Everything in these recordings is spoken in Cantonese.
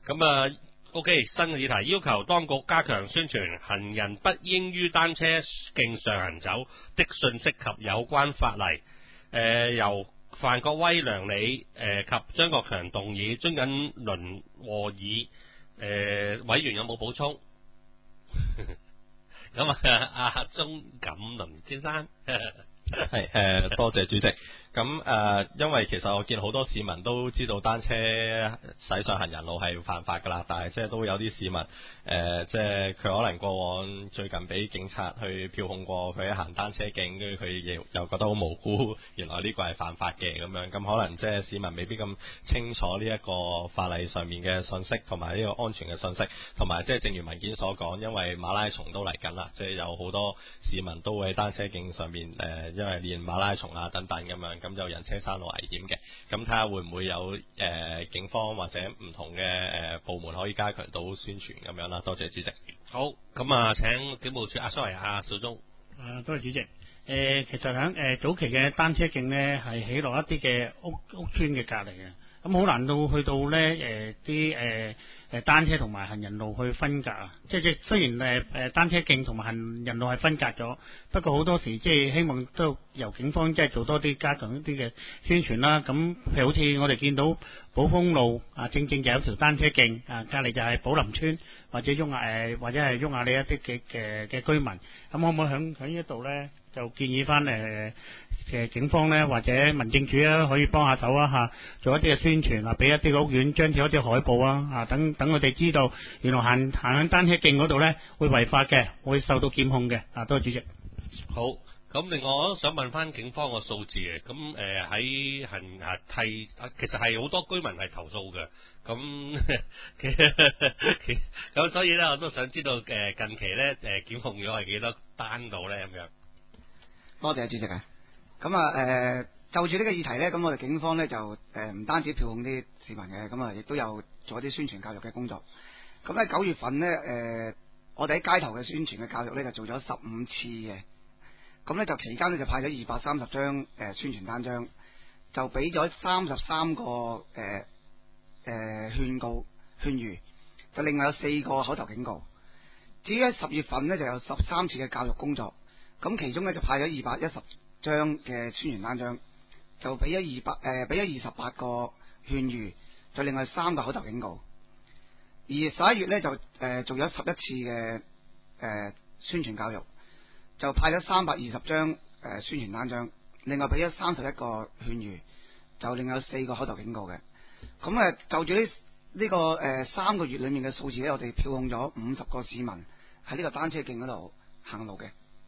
咁啊 ，OK， 新嘅議題要求當局加強宣傳行人不應於單車徑上行走的信息及有關法例。由范國威、梁理及張國強動議，遵謹倫和議。委員有冇補充？咁阿鍾錦麟先生係多謝主席。咁因為其實我見好多市民都知道單車駛上行人路係犯法㗎啦，但係即係都有啲市民即係佢可能過往最近俾警察去票控過佢行單車徑，跟住佢又覺得好無辜，原來呢個係犯法嘅咁樣，咁可能即係市民未必咁清楚呢一個法例上面嘅信息同埋呢個安全嘅信息，同埋即係正如文件所講，因為馬拉松都嚟緊啦，即係有好多市民都會喺單車徑上面因為練馬拉松啊等等咁樣。咁就人車山路危險嘅，咁睇下會唔會有警方或者唔同嘅部門可以加強到宣傳咁樣啦。多謝主席。 好，咁啊請警務處sorry邵忠。 多謝主席。其實喺早期嘅單車徑呢，係起落一啲嘅屋村嘅隔離嘅，咁好難到去到呢啲單車同埋行人路去分隔啊！即雖然單車徑同埋行人路係分隔咗，不過好多時即係希望都由警方即係做多啲加強一啲嘅宣傳啦。咁譬如好似我哋見到寶豐路啊，正就有條單車徑啊，隔離就係寶林村或者雍亞里一啲嘅居民，咁可唔可以喺呢一度呢？就建議翻警方咧或者民政處啊，可以幫下手啊嚇，做一啲嘅宣傳啊，俾一啲嘅屋苑張貼一啲海報啊，等我哋知道原來行喺單車徑嗰度咧會違法嘅，會受到檢控嘅啊。多謝主席。 好，咁另外我都想問翻警方個數字嘅，咁喺其實係好多居民係投訴嘅，咁所以咧我都想知道近期咧檢控咗係幾多單度咧咁樣。 多謝主席啊！咁就住呢個議題呢，咁我哋警方呢就唔單止票控啲市民嘅，咁啊亦都有做一啲宣傳教育嘅工作。咁喺9月份呢，我哋喺街頭嘅宣傳嘅教育呢，就做咗15次嘅。咁呢就期間呢，就派咗230張宣傳單張，就俾咗33個勸喻，就另外有4個口頭警告。至於喺10月份呢，就有13次嘅教育工作。咁其中咧就派咗210張嘅宣傳單張，就俾咗28個勸喻，就另外3個口頭警告。而11月咧就做咗11次嘅宣傳教育，就派咗320張宣傳單張，另外俾咗31個勸喻，就另外有4個口頭警告嘅。咁就住呢個3個月裏面嘅數字咧，我哋票控咗50個市民喺呢個單車徑嗰度行路嘅。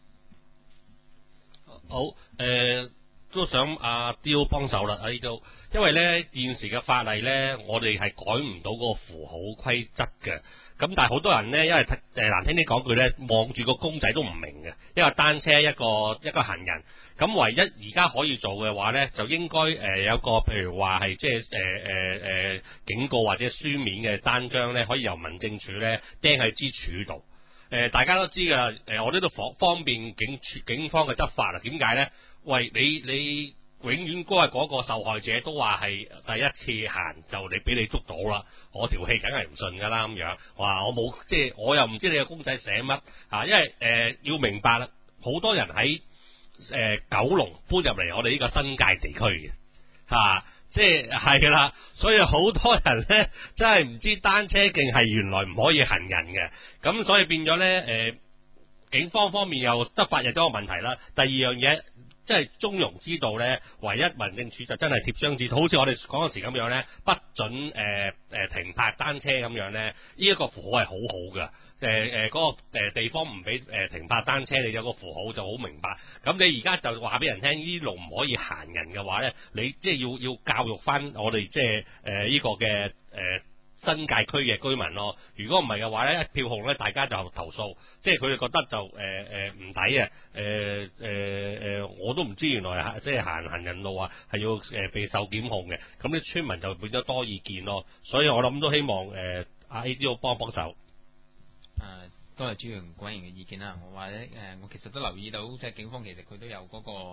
好，都想阿刁幫手啦，呢度，因為咧現時嘅法例咧，我哋係改唔到嗰個符號規則嘅。咁但係好多人咧，因為難聽啲講句咧，望住個公仔都唔明嘅，一個單車一個行人。咁唯一而家可以做嘅話咧，就應該有個譬如話係即係警告或者書面嘅單張咧，可以由民政處咧釘喺支柱度。大家都知噶啦，我呢度方便警方嘅執法啦。點解咧？喂，你永遠都係嗰個受害者都話係第一次行就俾你捉到啦，我條氣梗係唔順噶啦咁樣。話我冇即係我又唔知你個公仔寫乜啊，因為要明白啦，好多人喺九龍搬入嚟我哋呢個新界地區嘅嚇。即係啦，所以好多人咧真係唔知單車徑係原來唔可以行人嘅，咁所以變咗咧警方方面又執法又多個問題啦。第二樣嘢即係中庸之道咧，唯一民政處就真係貼張紙，好似我哋嗰陣時咁樣咧，不准停泊單車咁樣咧，呢一個符號係好好嘅。嗰個地方唔俾停泊單車，你有個符號就好明白。咁你而家就話俾人聽，呢路唔可以行人嘅話咧，你即係要教育翻我哋即係呢個嘅新界區嘅居民咯。如果唔係嘅話咧，一票控咧，大家就投訴，即係佢哋覺得就唔抵啊。我都唔知原來即係行人路啊係要被受檢控嘅，咁啲村民就變咗多意見咯。所以我諗都希望阿 A 都要幫手。 多謝朱榮委員嘅意見啦。我話咧我其實都留意到，即係警方其實佢都有嗰個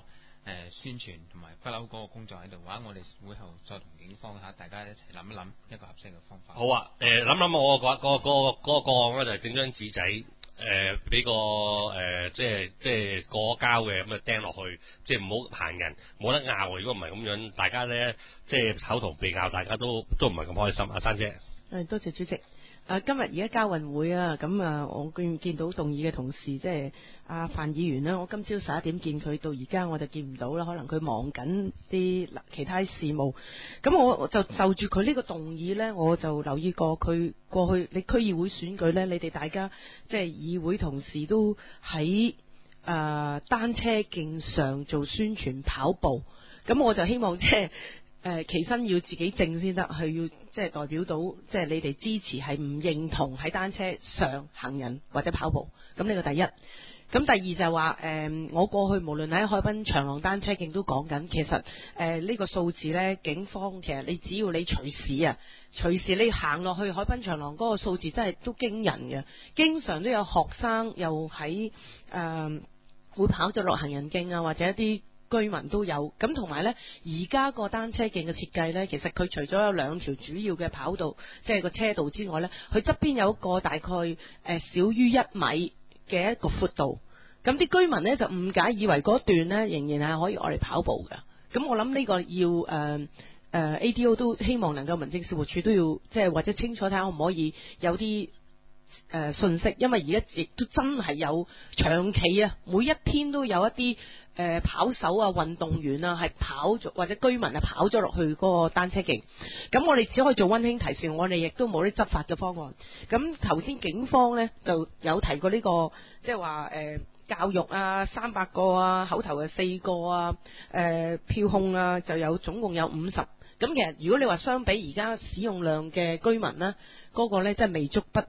宣傳同埋不嬲嗰個工作喺度嘅話，我哋會後再同警方大家一齊諗一諗一個合適嘅方法。 好啊，諗我個個案咧就係整張紙仔。俾個即係過膠嘅咁啊釘落去，即係唔好行人，冇得拗。如果唔係咁樣，大家咧即係口同鼻拗，大家都唔係咁開心。阿珊姐， 多謝主席。今日而家交運會啊，咁我見到動議嘅同事，即係阿范議員啦。我今朝11點見佢，到而家我就見唔到啦。可能佢忙緊啲其他事務。咁我就住佢呢個動議呢，我就留意過佢過去你區議會選舉呢，你哋大家即係議會同事都喺單車徑上做宣傳跑步。咁我就希望即係。其身要自己正先得，係要即係代表到即係你哋支持係唔認同喺單車上行人或者跑步。咁呢個第一。咁第二就係話我過去無論喺海濱長廊單車徑都講緊，其實呢個數字呢，警方其實你只要你隨時你行落去海濱長廊嗰個數字真係都驚人嘅，經常都有學生又喺會跑咗落行人徑啊，或者一啲居民都有。咁同埋呢，而家個單車徑嘅設計呢，其實佢除咗有2條主要嘅跑道，即係個車道之外呢，佢側邊有一個大概少於1米嘅一個闊度。咁啲居民呢，就誤解以為嗰段呢仍然係可以攞嚟跑步嘅。咁我諗呢個要ADO 都希望能夠民政事務處都要即係或者清楚睇下可唔可以有啲信息，因為而家亦都真係有長期啊，每一天都有一啲跑手啊、運動員啊係跑咗，或者居民係跑咗落去嗰個單車徑。咁我哋只可以做溫馨提示，我哋亦都冇啲執法嘅方案。咁頭先警方呢就有提過呢個，即係話教育啊300個啊，口頭嘅4個啊，票控啊就有總共有50。咁其實如果你話相比而家使用量嘅居民呢，嗰個呢真係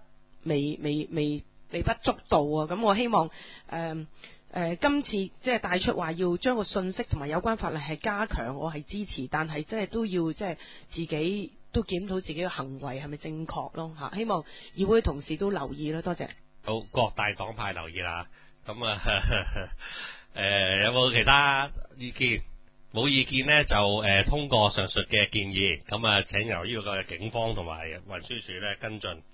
微不足道啊！咁我希望今次即係帶出話要將個信息同埋有關法例係加強，我係支持，但係即係都要即係自己都檢討自己嘅行為係咪正確咯嚇。希望議會同事都留意啦，多謝。 好，各大黨派留意啦。咁有冇其他意見？冇意見呢，就通過上述嘅建議，咁請由呢個警方同埋運輸署呢跟進。